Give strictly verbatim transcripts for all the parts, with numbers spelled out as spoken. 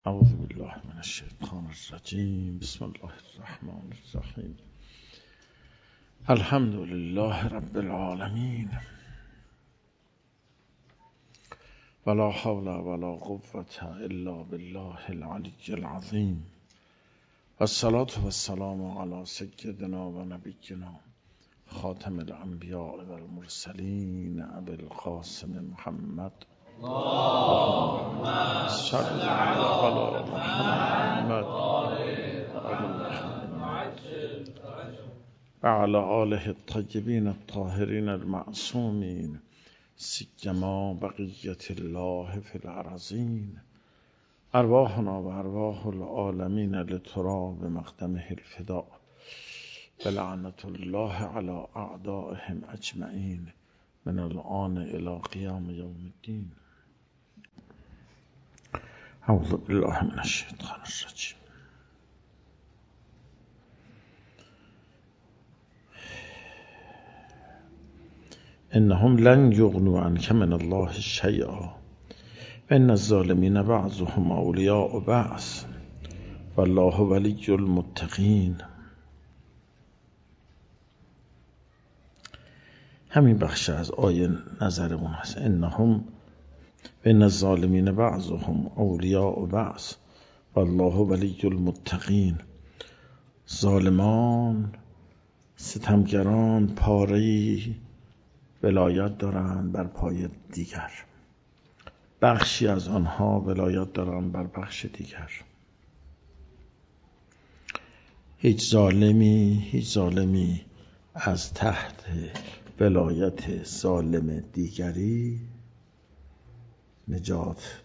اعوذ بالله من الشیطان الرجیم. بسم الله الرحمن الرحیم. الحمد لله رب العالمین ولا حول ولا قوة الا بالله العلی العظیم. والصلاة والسلام علی سیدنا و نبینا خاتم الانبیاء والمرسلین ابی القاسم محمد اللهم صل على محمد وعلى آله الطیبین الطاهرین المعصومین سیما بقیة الله فی الارضین. ارواحنا و ارواح العالمین لترا بمقدمه الفداء بلعنة الله على اعدائهم اجمعین من الآن الى قیام یوم الدین. اعوذ بالله من الشیطان الرجیم. انهم لن یغنوا عنک من الله شیئا و ان الظالمین بعضهم اولیاء بعض والله ولی المتقین. همین بخش از آیه نظرمون هست. انهم و ان الظالمین بعضهم اولیاء بعض والله ولی المتقین. ظالمان، ستمگران پاره‌ای ولایت دارند بر پای دیگر، بخشی از آنها ولایت دارند بر بخش دیگر. هیچ ظالمی هیچ ظالمی از تحت ولایت ظالم دیگری نجات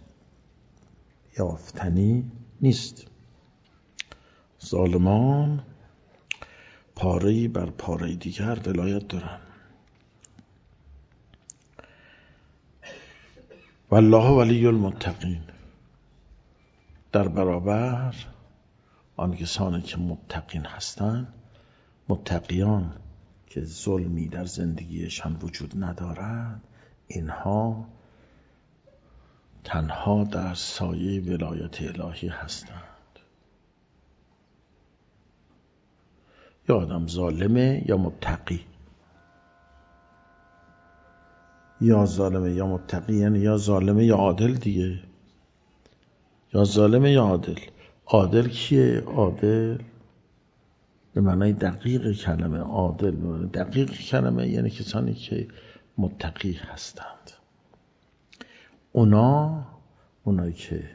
یافتنی نیست. ظالمان پاره‌ای بر پاره دیگر ولایت دارند. والله ولی المتقین. در برابر آن کسانی که متقین هستند، متقیان که ظلمی در زندگیشان وجود ندارد، اینها تنها در سایه ولایت الهی هستند. یا آدم ظالمه یا متقی، یا ظالمه یا متقی، یعنی یا ظالمه یا عادل دیگه. یا ظالمه یا عادل. عادل کیه؟ عادل به معنای دقیق کلمه. عادل به معنای دقیق کلمه یعنی کسانی که متقی هستند. اونا اونایی که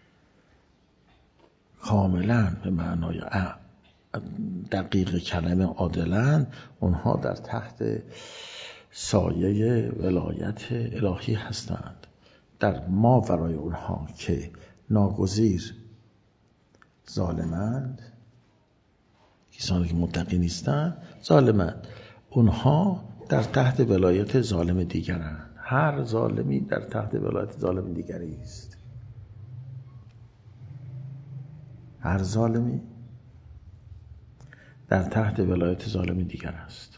کاملا به معنای دقیق کلمه عادلند، اونها در تحت سایه ولایت الهی هستند. در ما برای اونها که ناگزیر ظالمند، کسانی که متقی نیستند ظالمند، اونها در تحت ولایت ظالم دیگرند. هر ظالمی در تحت ولایت ظالم دیگری است. هر ظالمی در تحت ولایت ظالم دیگر است.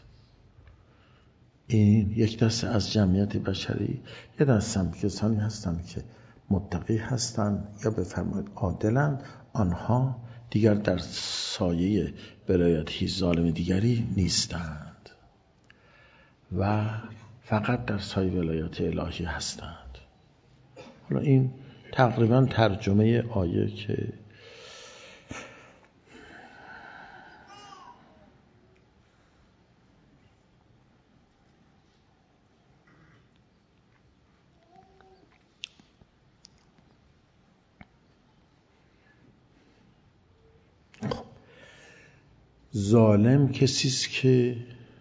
این یک دسته از جمعیت بشری، یک دسته هم کسانی هستند که متقی هستند یا بفرمایید عادلند. آنها دیگر در سایه ولایت هیچ ظالم دیگری نیستند و فقط در سایه ولایت الهی هستند. حالا این تقریبا ترجمه آیه که ظالم کسی است که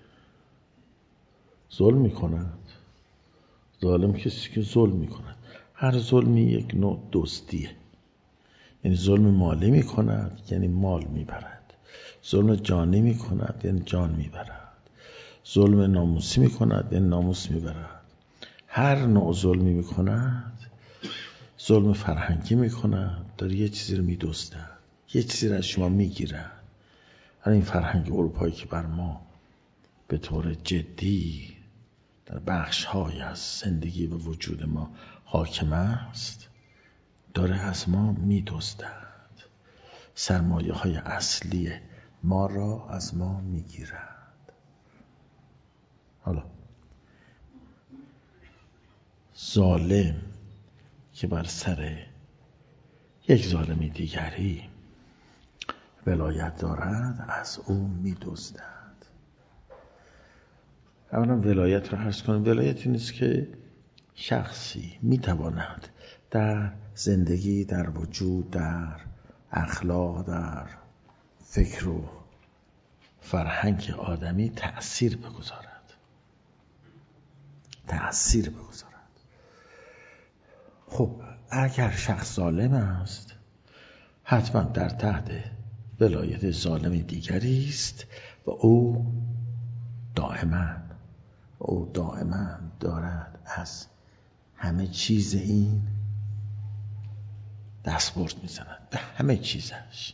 ظلم می‌کند. ظالم کسی که ظلم می‌کند. هر ظلمی یک نوع دزدیه. یعنی ظلم مالی می‌کند یعنی مال می‌برد. ظلم جانی می‌کند یعنی جان می‌برد. ظلم ناموسی می‌کند یعنی ناموس می‌برد. هر نوع ظلمی می‌کند، ظلم فرهنگی می‌کند، داره یه چیزی رو می‌دزدد، یه چیزی رو از شما می‌گیرد. این فرهنگ اروپایی که بر ما به طور جدی در بخش‌های از زندگی و وجود ما حاکم است، داره از ما می‌دزدد. سرمایه های اصلی ما را از ما میگیرد. حالا ظالم که بر سر یک ظالم دیگری ولایت دارد از او می‌دزدد. اولا ولایت رو عرض کنم. ولایتی نیست که شخصی میتواند در زندگی، در وجود، در اخلاق، در فکر و فرهنگ آدمی تأثیر بگذارد. تأثیر بگذارد. خب اگر شخص ظالم است حتما در تحت ولایت ظالم دیگری است و او دائما او دائما دارد از همه چیز این دستبرد میزند، به همه چیزش.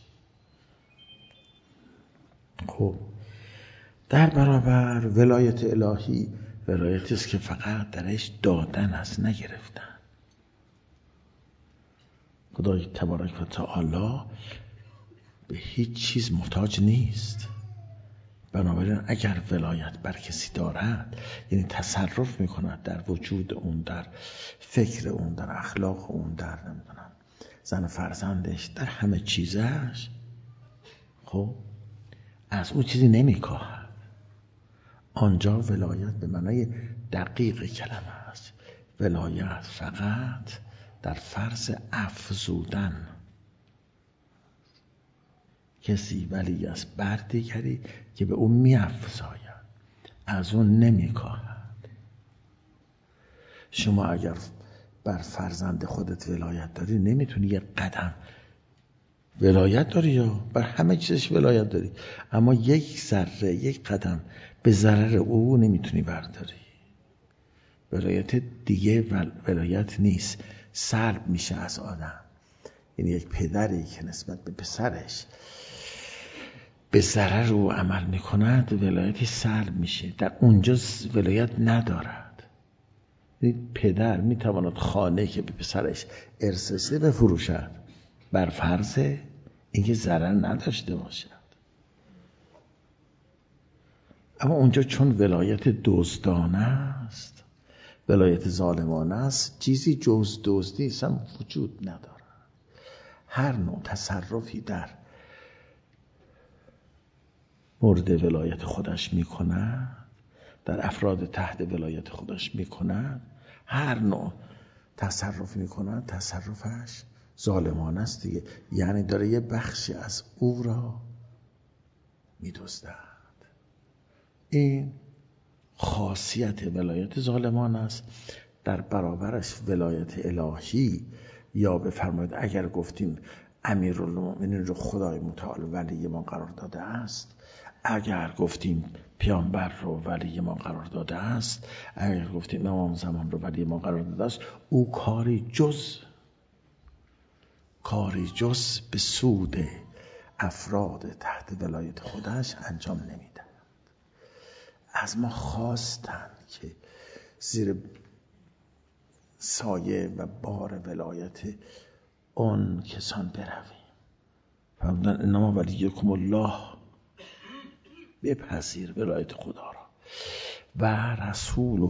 خب در برابر ولایت الهی ولایتی است که فقط درش دادن است، نگرفتن. خدای تبارک و تعالی به هیچ چیز محتاج نیست. بنابراین اگر ولایت بر کسی دارد، یعنی تصرف میکند در وجود اون، در فکر اون، در اخلاق اون، در نمیدونم زن فرزندش، در همه چیزش، خب از اون چیزی نمیکاهد. آنجا ولایت به معنای دقیق کلمه است. ولایت فقط در فرض افزودن. کسی ولی است بر دیگری که به اون می افزاید، از اون نمی کاهد. شما اگر بر فرزند خودت ولایت داری، نمیتونی یک قدم ولایت داری یا بر همه چیزش ولایت داری، اما یک ذره، یک قدم به ضرر او نمیتونی برداری. ولایت دیگه ولایت نیست، سلب میشه از آدم. یعنی یک پدری که نسبت به پسرش به ضرر او عمل میکند، ولایتی سلب میشه، در اونجا ولایت ندارد. یعنی پدر میتواند خانه که به پسرش ارث رسیده بفروشد بر فرض اینکه ضرر نداشته باشد، اما اونجا چون ولایت دزدانه است، ولایت ظالمانه است، چیزی جز دزدی اصلا وجود ندارد. هر نوع تصرفی در مورد ولایت خودش میکند، در افراد تحت ولایت خودش میکند، هر نوع تصرف میکند، تصرفش ظالمانه است دیگه. یعنی داره یه بخشی از او را میدزدد. این خاصیت ولایت ظالمانه است. در برابرش ولایت الهی، یا بفرمایید اگر گفتیم امیرالمومنین رو خدای متعال ولی ما قرار داده است، اگر گفتیم پیامبر رو ولی ما قرار داده است، اگر گفتیم امام زمان رو ولی ما قرار داده است، او کاری جز کاری جز به سود افراد تحت ولایت خودش انجام نمیدهد. از ما خواستند که زیر سایه و بار ولایت اون کسان برویم. فرمودن انما ولیکم الله، بپذیر ولایت خدا را، و رسوله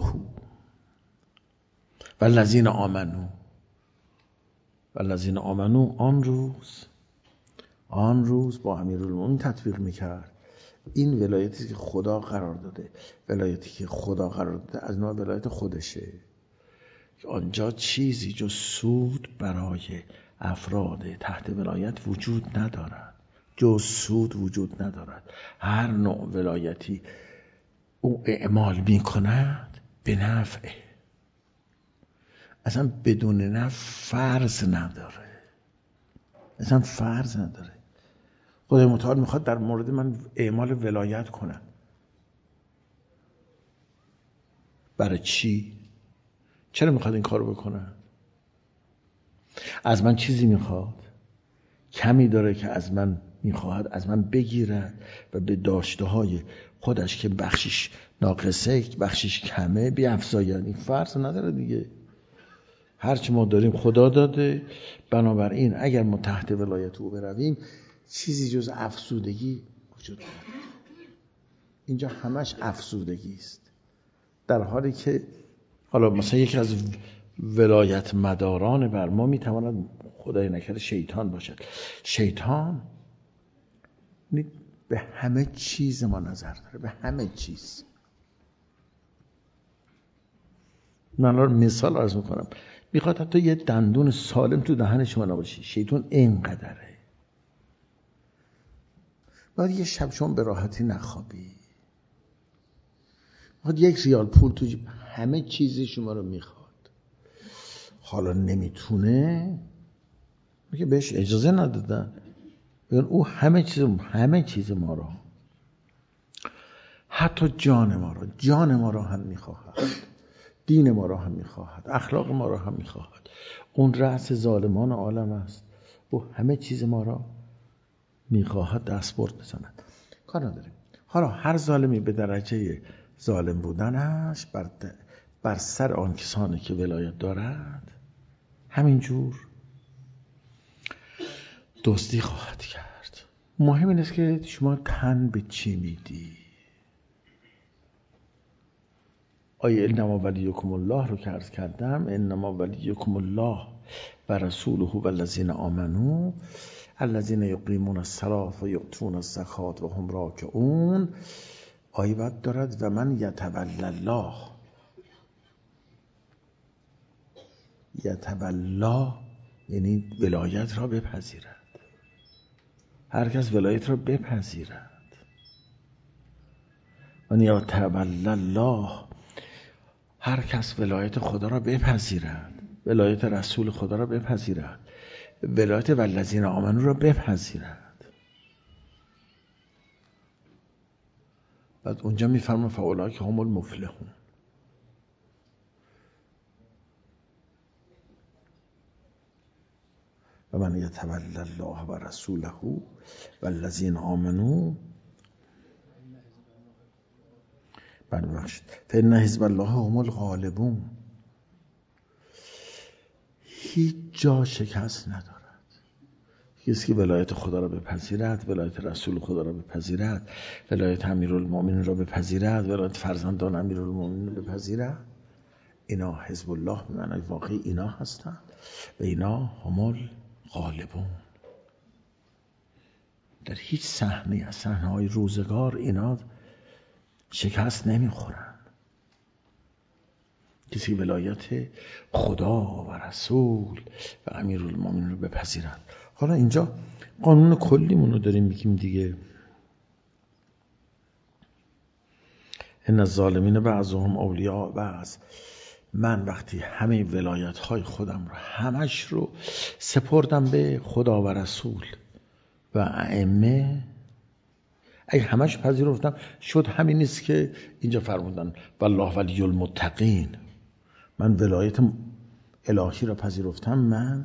و الذین آمنو و الذین آمنو. آن روز آن روز با امیرالمومنین تطبیق میکرد. این ولایتی که خدا قرار داده، ولایتی که خدا قرار داده از نوع ولایت خودشه، آنجا چیزی جز سود برای افراد تحت ولایت وجود ندارد. جز سود وجود ندارد. هر نوع ولایتی او اعمال می کند به نفعه، اصلا بدون نفع فرض نداره، اصلا فرض نداره. خدای متعال میخواد در مورد من اعمال ولایت کنم. برای چی؟ چرا میخواد این کارو بکنه؟ از من چیزی میخواد؟ کمی داره که از من میخواهد از من بگیرد و به داشته های خودش که بخشش ناقصه بخشش کمه بیافزاید؟ این فرض نداره دیگه. هرچی ما داریم خدا داده، بنابراین اگر ما تحت ولایت او برویم چیزی جز افسودگی وجود نداره. اینجا همش افسودگی است، در حالی که حالا مثلا یکی از ولایت مداران بر ما میتواند خدای نکرده شیطان باشد. شیطان به همه چیز ما نظر داره، به همه چیز. من الان مثال عرض میکنم، میخواد حتی یه دندون سالم تو دهن شما نباشه، شیطان اینقدره. باید یه شب شما به راحتی نخوابی، باید یک ریال پول تو جیب، همه چیزی شما رو میخواد. حالا نمیتونه، میگه بهش اجازه ندادن، بگن او همه چیز همه چیز ما رو، حتی جان ما رو جان ما رو هم میخواهد، دین ما رو هم میخواهد، اخلاق ما رو هم میخواهد. اون رأس ظالمان عالم است، او همه چیز ما رو میخواهد دستبرد بزند. کار نداریم. حالا هر ظالمی به درجه ظالم بودنش بر, بر سر آن کسانی که ولایت دارد همینجور دزدی خواهد کرد. مهم این است که شما تن به چی میدی. آیه انما ولیکم الله رو که عرض کردم، انما ولیکم الله و رسوله و الذین آمنوا الذین یقیمون الصلاة و یؤتون الزکاة و هم راکعون. آیه بعد دارد و من یتولی الله، یتولی یعنی ولایت را بپذیرد. هر کس ولایت را بپذیرد. من یتولی الله، هر کس ولایت خدا را بپذیرد، ولایت رسول خدا را بپذیرد، ولایت والذین آمنوا را بپذیرد. بعد اونجا میفرما فاولئک هم المفلحون. و من یتولی الله و رسوله والذین آمنوا ببخشید فإن حزب الله هم الغالبون. هیچ جا شکست ندارد. کسی که ولایت خدا را بپذیرد، ولایت رسول خدا را بپذیرد، ولایت امیرالمومنین را بپذیرد، ولایت فرزندان امیرالمومنین را بپذیرد، اینا حزب الله به معنای واقعی اینا هستند و اینا هم الغالبون. در هیچ صحنه از صحنه‌های روزگار اینا شکست نمیخورن. کسی ولایت خدا و رسول و امیرالمومنین رو بپذیرند. حالا اینجا قانون کلیمون رو داریم میگیم دیگه. ان الظالمین بعضهم اولیاء بعض. من وقتی همه ولایت های خودم رو همش رو سپردم به خدا و رسول و ائمه، اگه همش پذیرفتم شد همین نیست که اینجا فرمودن والله ولی المتقین. من ولایت الهی را پذیرفتم، من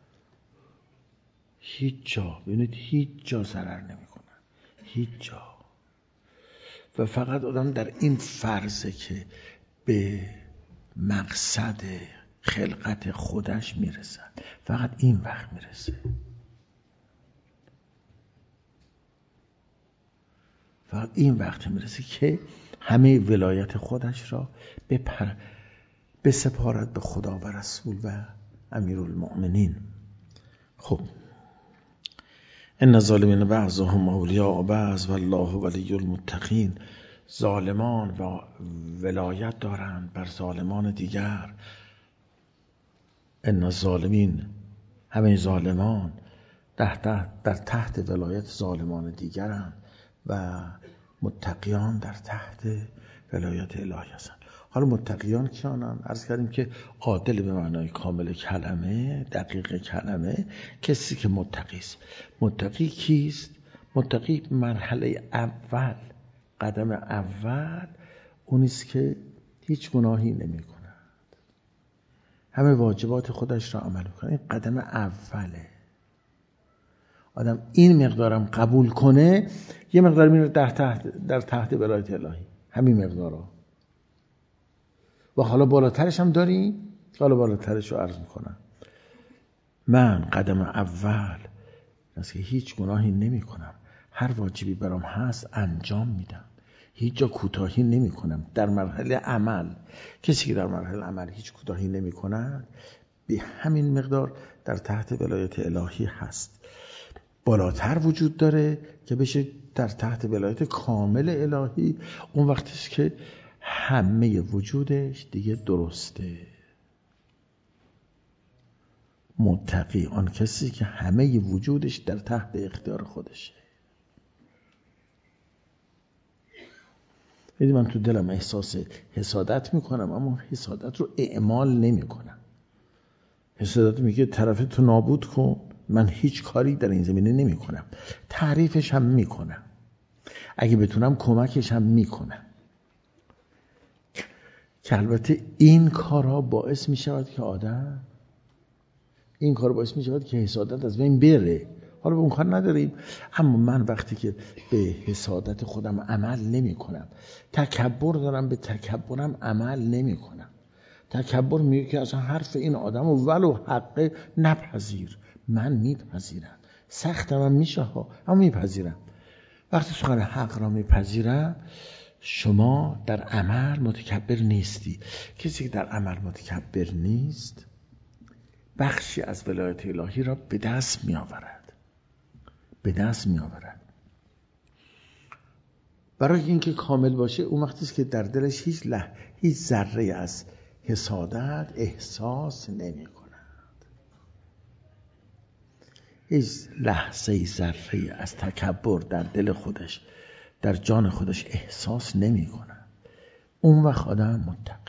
هیچ جا، ببینید هیچ جا ضرر نمی کنم، هیچ جا. و فقط آدم در این فرضه که به مقصد خلقت خودش میرسد، فقط این وقت میرسه، فقط این وقت میرسه که همه ولایت خودش را بپر بسپارد به خدا و رسول و امیرالمؤمنین. خب ان الظالمین بعضهم اولیاء بعض والله ولی المتقین. ظالمان و ولایت دارند بر ظالمان دیگر. ان الظالمین، همه ظالمان در تحت, در تحت ولایت ظالمان دیگرند و متقیان در تحت ولایت الهی هستند. حالا متقیان کیانند؟ عرض کردیم که عادل به معنای کامل کلمه، دقیق کلمه، کسی که متقی است. متقی کیست؟ متقی مرحله اول، قدم اول اونیست که هیچ گناهی نمی کند، همه واجبات خودش را عمل کنه. این قدم اوله. آدم این مقدارم قبول کنه، یه مقدار میره در تحت در تحت ولایت الهی، همین مقدارا. و حالا بالاترش هم داریم حالا بالاترش رو عرض میکنم. من قدم اول از که هیچ گناهی نمی کنم، هر واجبی برام هست انجام میدم، هیچ جا کوتاهی نمی کنم. در مرحله عمل، کسی که در مرحله عمل هیچ کوتاهی نمی کند به همین مقدار در تحت ولایت الهی هست. بالاتر وجود داره که بشه در تحت ولایت کامل الهی. اون وقتی است که همه وجودش دیگه درسته. متقی آن کسی که همه وجودش در تحت اختیار خودشه. یعنی من تو دلم احساس حسادت میکنم، اما حسادت رو اعمال نمیکنم. حسادت میگه طرف تو نابود کن، من هیچ کاری در این زمینه نمی کنم. تعریفش هم می کنم، اگه بتونم کمکش هم می کنم، که البته این کارها باعث می شود که آدم این کار باعث می شود که حسادت از بین بره. حالا به اون کار نداریم، اما من وقتی که به حسادت خودم عمل نمی کنم، تکبر دارم، به تکبرم عمل نمی کنم. تکبر میگه که اصلا حرف این آدم و ولو حقه نپذیر. من میپذیرم، سختم هم میشه ها، اما میپذیرم. وقتی سخن حق را میپذیرم، شما در عمل متکبر نیستی. کسی که در عمل متکبر نیست بخشی از ولایت الهی را به دست میآورد به دست میآورد. برای اینکه کامل باشه اون وقتی است که در دلش هیچ لح... هیچ ذره از حسادت احساس نمی کند. هیچ لحظه ذره از تکبر در دل خودش، در جان خودش احساس نمی کند. اون وقت آدم متقیه،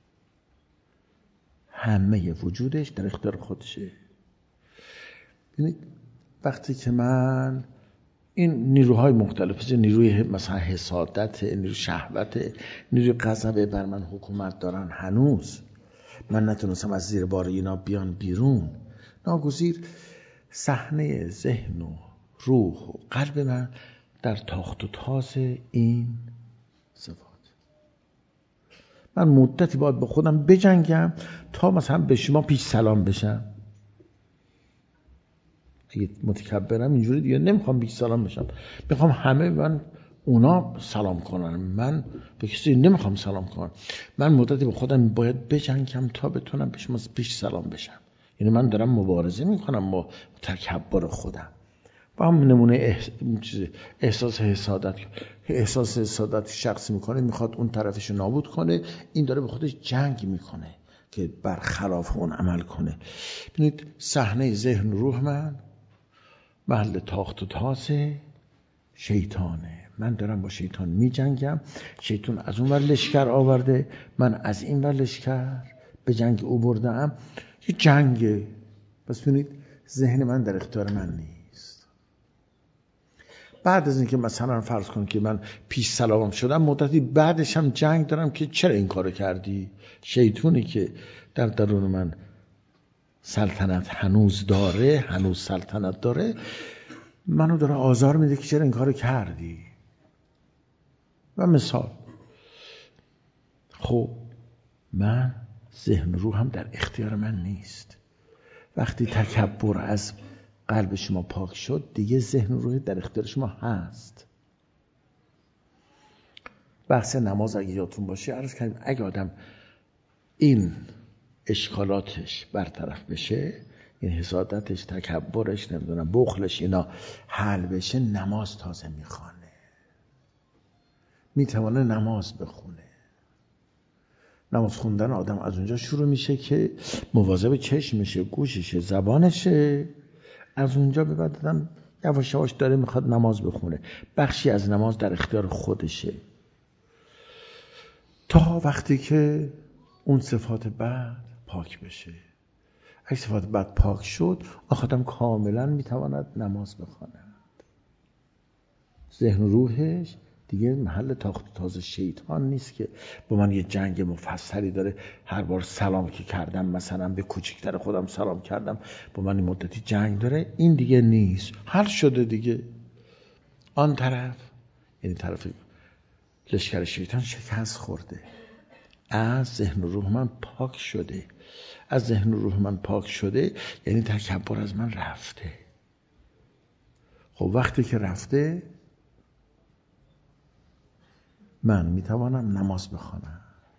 همه وجودش در اختیار خودشه. ببینید وقتی که من این نیروهای مختلف، نیروی مثلا حسادت، نیروی شهوت، نیروی غضب بر من حکومت دارن، هنوز من نتونستم از زیر بار اینا بیان بیرون، ناگزیر صحنه ذهن و روح و قلب من در تاخت و تاز این صفات. من مدتی باید با خودم بجنگم تا مثلا به شما پیش سلام بشم. اگه متکبرم اینجوری دیگه نمیخوام پیش سلام بشم، میخوام همه من اونا سلام کنن، من به کسی نمیخوام سلام کنم. من مدتی با خودم باید بجنگم تا بتونم به شما پیش سلام بشم. یعنی من دارم مبارزه میکنم با تکبر خودم. با هم نمونه احساس حسادت، احساس حسادت شخصی میکنه، میخواد اون طرفش رو نابود کنه، این داره به خودش جنگ میکنه که برخلاف اون عمل کنه. ببینید صحنه ذهن روح من محل تاخت و تاز شیطانه. من دارم با شیطان می جنگم. شیطان از اون ور لشکر آورده، من از این ور لشکر به جنگ او بردم. یه جنگه. پس ببینید ذهن من در اختیار من نیست. بعد از اینکه مثلا فرض کن که من پیش سلامم شدم، مدتی بعدش هم جنگ دارم که چرا این کارو کردی؟ شیطانی که در درون من سلطنت هنوز داره، هنوز سلطنت داره، منو داره آزار میده که چرا این کارو کردی. و مثال خب من ذهن روح هم در اختیار من نیست. وقتی تکبر از قلب شما پاک شد، دیگه ذهن روح در اختیار شما هست. بحث نماز اگه یادتون باشه عرض کردیم اگه آدم این اشکالاتش برطرف بشه، این حسادتش، تکبرش، نمیدونم بخلش، اینا حل بشه، نماز تازه میخوانه، میتونه نماز بخونه. نماز خوندن آدم از اونجا شروع میشه که مواظب چشمشه، گوششه، زبانشه. از اونجا به بعد آدم یواش یواش داره میخواد نماز بخونه. بخشی از نماز در اختیار خودشه تا وقتی که اون صفات بعد پاک بشه. اگه صفات بعد پاک شد، آدم کاملا میتواند نماز بخواند. ذهن روحش دیگه محل تاخت و تاز شیطان نیست که با من یه جنگ مفصلی داره. هر بار سلام که کردم، مثلا به کوچکتر خودم سلام کردم، با من این مدتی جنگ داره. این دیگه نیست، حل شده دیگه. آن طرف، یعنی طرف لشکر شیطان شکست خورده، از ذهن روح من پاک شده. از ذهن و روح من پاک شده، یعنی تکبر از من رفته. خب وقتی که رفته من میتوانم نماز بخوانم،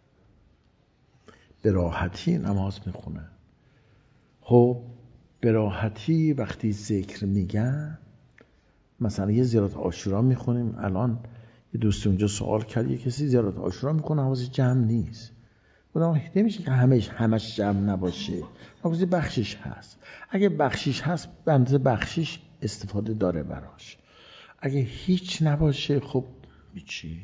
به راحتی نماز میخونم. خب به راحتی وقتی ذکر میگم، مثلا یه زیارت عاشورا میخونیم، الان یه دوست اونجا سوال کرد یه کسی زیارت عاشورا میکنه حواظ جمع نیست. بودم نمیشه که همش همش جمع نباشه، حواظ بخشش هست. اگه بخشش هست بنده بخشش استفاده داره براش، اگه هیچ نباشه خب هیچی.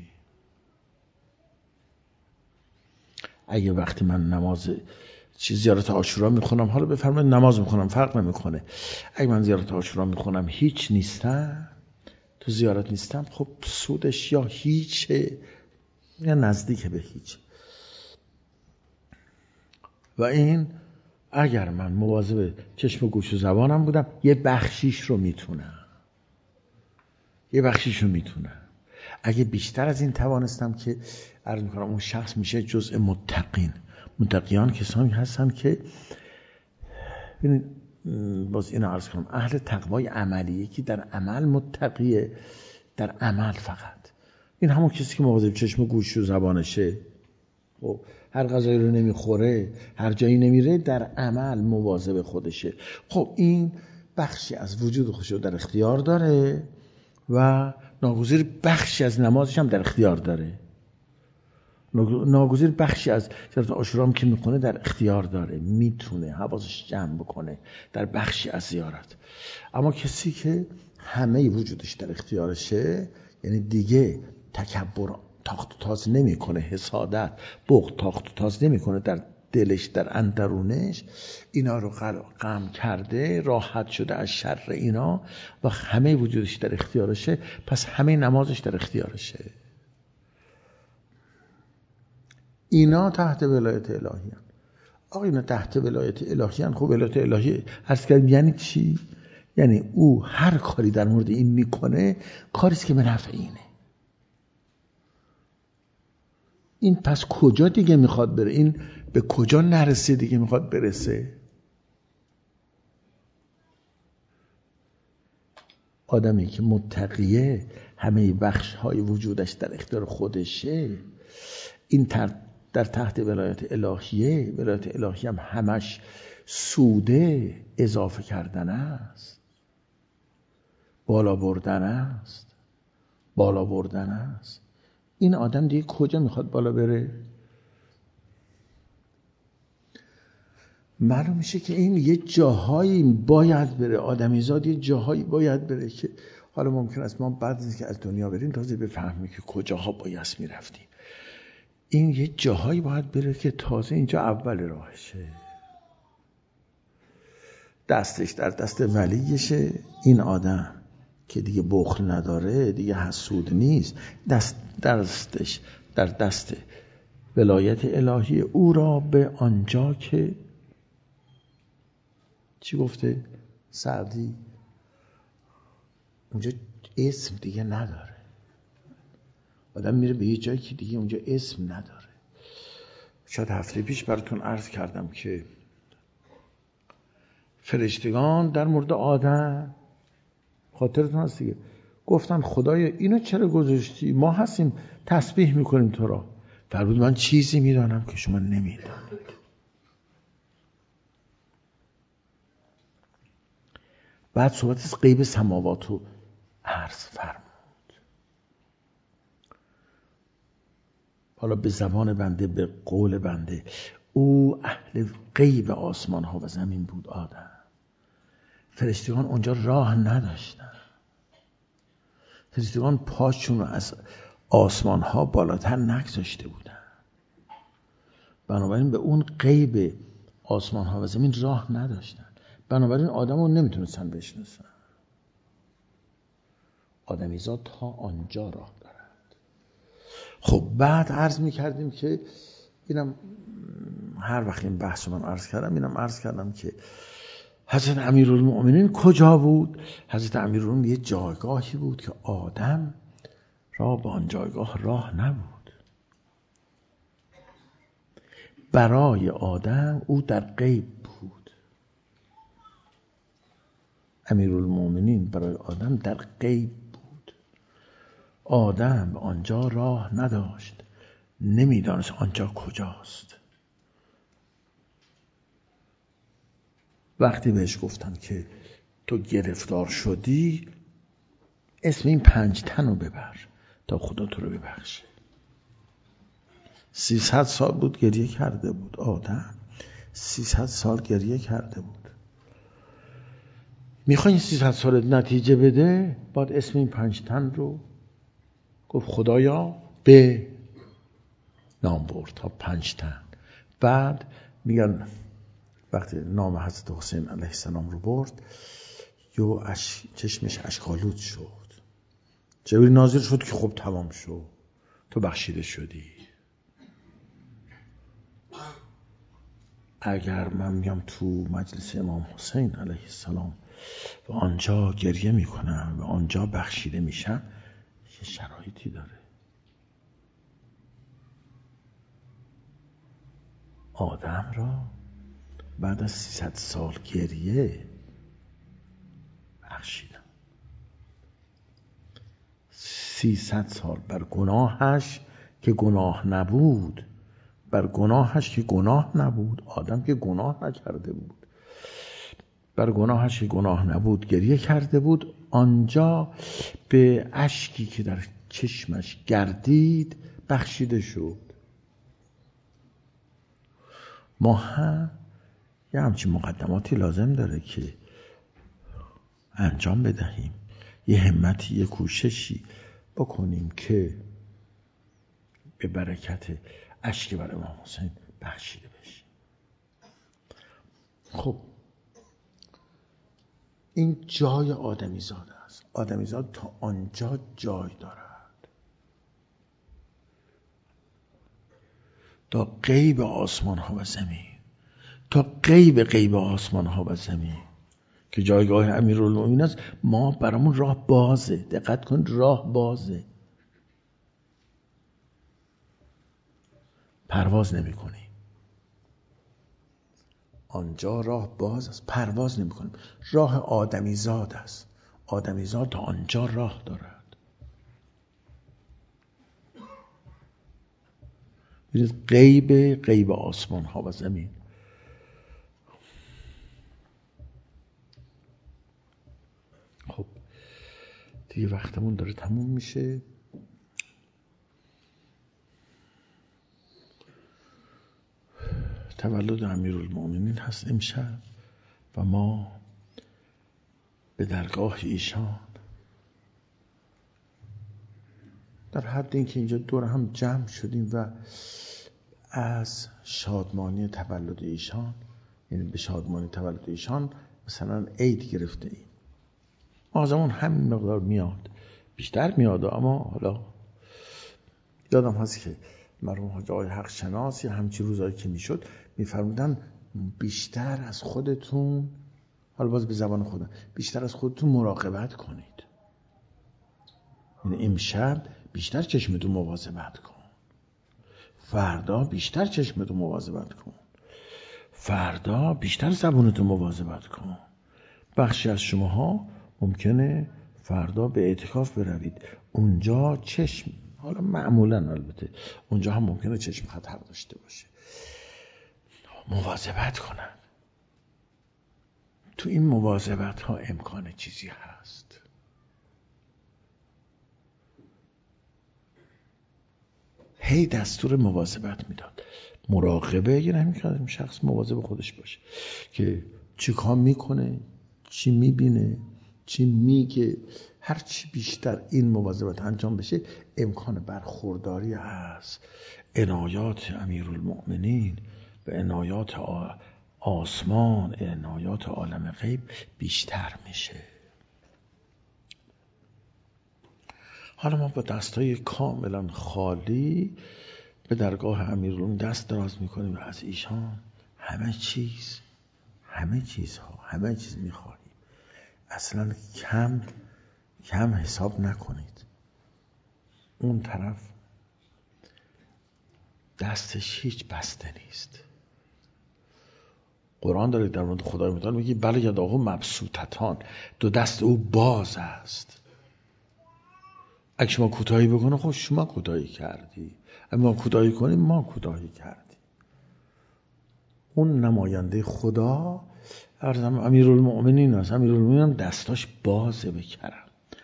اگه وقتی من نماز چیز زیارت عاشورا میخونم، حالا بفرمایید نماز میخونم فرق نمیکنه، اگه من زیارت عاشورا میخونم هیچ نیستم، تو زیارت نیستم، خب سودش یا هیچه یا نزدیک به هیچ. و این اگر من مواظب چشم و گوش و زبانم بودم یه بخشیش رو میتونم یه بخشیش رو میتونم اگه بیشتر از این توانستم که عرض میکنم اون شخص میشه جزء متقین. متقیان کسانی هستن که باز اینو عرض کنم اهل تقوای عملیه، که در عمل متقیه، در عمل فقط. این همون کسی که مواظب چشم و گوش و زبانشه، خب هر غذایی رو نمیخوره، هر جایی نمیره، در عمل مواظب خودشه. خب این بخشی از وجود خودش رو در اختیار داره و ناگزیر بخشی از نمازش هم در اختیار داره. ناگزیر بخشی از زیارت عاشورا هم که میکنه در اختیار داره، میتونه حواسش جمع بکنه در بخشی از زیارت. اما کسی که همه وجودش در اختیارشه، یعنی دیگه تکبر تاخت و تاز نمیکنه، حسادت بغض تاخت و تاز نمیکنه در دلش، در اندرونش، اینا رو غم کرده، راحت شده از شر اینا و همه وجودش در اختیارشه، پس همه نمازش در اختیارشه. اینا تحت ولایت الهی هن. آقا اینا تحت ولایت الهی هن. خب ولایت الهی عرض کردیم یعنی چی؟ یعنی او هر کاری در مورد این میکنه کاریست که به نفع اینه. این پس کجا دیگه میخواد بره؟ این به کجا نرسه دیگه میخواد برسه؟ آدمی که متقیه، همه بخش های وجودش در اختیار خودشه، این در تحت ولایت الهیه. ولایت الهی هم همش سوده اضافه کردن است، بالا بردن است، بالا بردن است. این آدم دیگه کجا میخواد بالا بره؟ معلوم میشه که این یه جاهایی باید بره، آدمیزاد یه جاهایی باید بره که حالا ممکن است ما بعد از اینکه از دنیا بریم تازه بفهمیم که کجاها باید میرفتیم. این یه جاهایی باید بره که تازه اینجا اول راهشه، دستش در دست ولیشه. این آدم که دیگه بخل نداره، دیگه حسود نیست، دست دستش در دست ولایت الهی، او را به آنجا که چی گفته سعدی، اونجا اسم دیگه نداره. آدم میره به یه جایی که دیگه اونجا اسم نداره. شاید هفته پیش براتون عرض کردم که فرشتگان در مورد آدم، خاطرتون هست دیگه، گفتن خدایا اینو چرا گذاشتی؟ ما هستیم تسبیح میکنیم تو را. فرمود من چیزی میدانم که شما نمیدانید. بعد صحبت از غیب سماوات رو عرض فرمود. حالا به زبان بنده، به قول بنده، او اهل غیب آسمان ها و زمین بود آدم. فرشتگان اونجا راه نداشتن. فرشتگان پاشون رو از آسمان ها بالاتر نگذاشته بودن، بنابراین به اون غیب آسمان ها و زمین راه نداشتن. بنابراین آدم رو نمیتونستن بشناسن. آدمیزاد تا آنجا راه دارد. خب بعد عرض میکردیم که اینم هر وقت این بحث من عرض کردم، اینم عرض کردم که حضرت امیرالمؤمنین کجا بود؟ حضرت امیرالمؤمنین یه جایگاهی بود که آدم را به آن جایگاه راه نبود. برای آدم او در غیب بود. امیرالمومنین برای آدم در غیب بود. آدم آنجا راه نداشت، نمیدانست آنجا کجاست. وقتی بهش گفتن که تو گرفتار شدی، اسم این پنج تن رو ببر تا خدا تو رو ببخشه. سیصد سال بود گریه کرده بود آدم، سیصد سال گریه کرده بود. میخوای این سیصد سال نتیجه بده، باید اسم این پنج تن رو گفت خدایا به نام برد تا پنج تن. بعد میگن وقتی نام حضرت حسین علیه السلام رو برد، یو اش... چشمش اشک‌آلود شد. جبریل نازل شد که خب تمام شد، تو بخشیده شدی. اگر من میام تو مجلس امام حسین علیه السلام و آنجا گریه میکنم و آنجا بخشیده میشم، یه شرایطی داره. آدم را بعد از سیصد سال گریه بخشیدم. سیصد سال بر گناهش که گناه نبود، بر گناهش که گناه نبود، آدم که گناه نکرده بود، بر گناهش که گناه نبود گریه کرده بود. آنجا به اشکی که در چشمش گردید بخشیده شد. ما هم یه همچین مقدماتی لازم داره که انجام بدهیم، یه همتی، یه کوششی بکنیم که به برکت اشک بر امام حسین بخشیده بشیم. خب این جای آدمیزاد است. آدمیزاد تا آنجا جای دارد، تا غیب آسمان ها و زمین، تا غیب غیب آسمان ها و زمین که جایگاه امیرالمومنین است. ما برامون راه بازه. دقت کن، راه بازه. پرواز نمی کنیم. آنجا راه باز است، پرواز نمی کنیم. راه آدمیزاد است. آدمیزاد تا آنجا راه دارد. غیب غیب آسمان ها و زمین. خب دیگه وقتمون داره تموم میشه. تولد امیرالمومنین هست امشب و ما به درگاه ایشان در حد اینکه اینجا دور هم جمع شدیم و از شادمانی تولد ایشان، یعنی به شادمانی تولد ایشان مثلا عید گرفته ایم. آزمون همین مقدار میاد، بیشتر میاد، اما حالا یادم هست که مرحوم حاج آقای حق شناس یا همچی روزایی که میشد میفرمودن بیشتر از خودتون، حالا باز به زبان خودم، بیشتر از خودتون مراقبت کنید. یعنی امشب بیشتر چشمتون مواظبت کن، فردا بیشتر چشمتون مواظبت کن، فردا بیشتر زبونتون مواظبت کن. بخشی از شماها ممکنه فردا به اعتکاف بروید، اونجا چشم، حالا معمولا البته اونجا هم ممکنه چشم خطر داشته باشه، مواظبت کنن. تو این مواظبت ها امکان چیزی هست. هی دستور مواظبت میداد. مراقبه یعنی همین که شخص مواظب خودش باشه که چی کار میکنه، چی میبینه، چی میگه. هر چی بیشتر این مواظبت انجام بشه امکان برخورداری از عنایات امیرالمؤمنین و عنایات آسمان، عنایات عالم غیب بیشتر میشه. حالا ما با دستای کاملا خالی به درگاه امیرالمؤمنین دست دراز میکنیم و از ایشان همه چیز همه چیزها همه چیز میخواهیم. اصلا کم کم حساب نکنید. اون طرف دستش هیچ بسته نیست. قرآن داره در مورد خدای متعال میگه بله یداه مبسوطتان، دو دست او باز است. اگه شما کوتاهی بکنه خب شما کوتاهی کردی، اگه ما کوتاهی کنیم ما کوتاهی کردی. اون نماینده خدا ارزم امیرالمؤمنین است. امیرالمؤمنین هم دستاش بازه به کرم.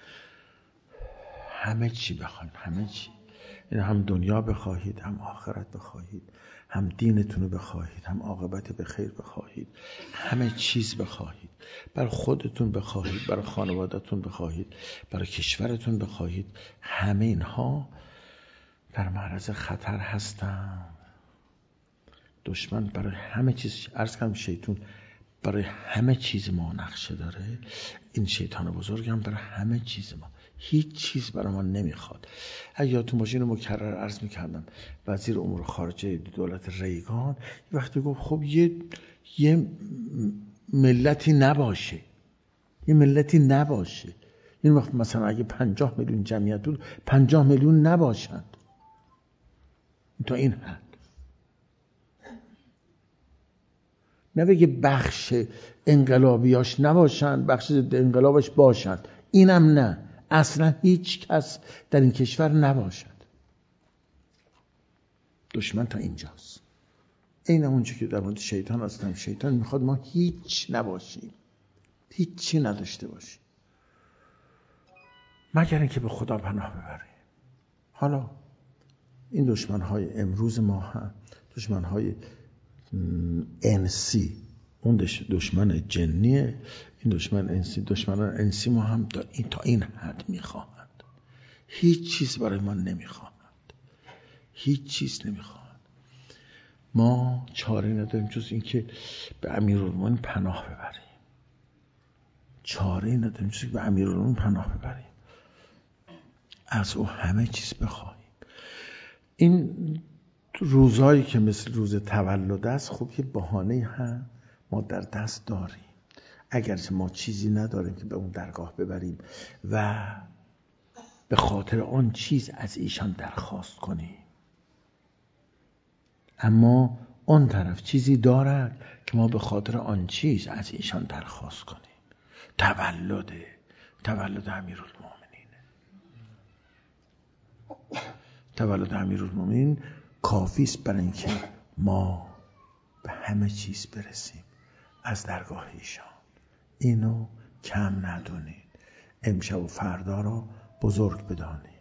همه چی بخواید، همه چی، این هم دنیا بخواهید، هم آخرت بخواهید، هم دینتون رو بخواهید، هم عاقبت به خیر بخواهید، همه چیز بخواهید، برای خودتون بخواهید، برای خانواده‌تون بخواهید، برای کشورتون بخواهید، همه اینها در معرض خطر هستن. دشمن برای همه چیز، عرض کنم شیطان برای همه چیز ما نقشه داره. این شیطان بزرگ هم برای همه چیز ما، هیچ چیز برای ما نمیخواد. اگه یادتون باشه اینو مکرر عرض میکردم، وزیر امور خارجه دولت ریگان یه وقتی گفت خب یه یه ملتی نباشه، یه ملتی نباشه. این وقت مثلا اگه پنجاه میلیون جمعیت بود، پنجاه میلیون نباشند تا این حد. نه بگه بخش انقلابیاش نباشند، بخش انقلابش باشند، اینم نه، اصلا هیچ کس در این کشور نباشد. دشمن تا اینجاست. این اونجا که در مورد شیطان هستم، شیطان میخواد ما هیچ نباشیم، هیچی نداشته باشیم مگر اینکه به خدا پناه ببریم. حالا این دشمن‌های امروز ما هم دشمن‌های انسی، اون دشمن جنیه، این دشمن انسی، دشمنان انسی ما هم تا این تا این حد میخواهند. هیچ چیز برای ما نمیخواهند، هیچ چیز نمیخواهند. ما چاره نداریم جز اینکه به امیرالمومنین پناه ببریم. چاره نداریم جز به امیرالمومنین پناه ببریم، از او همه چیز بخواهیم. این روزایی که مثل روز تولد است، خب یه بهانه هم ما در دست داریم، اگرچه ما چیزی نداریم که به اون درگاه ببریم و به خاطر آن چیز از ایشان درخواست کنیم، اما اون طرف چیزی دارد که ما به خاطر آن چیز از ایشان درخواست کنیم. تولد تولد امیرالمومنین، تولد امیرالمومنین کافی است برای اینکه ما به همه چیز برسیم از درگاه ایشان. اینو کم ندونید، امشب و فردا رو بزرگ بدانید.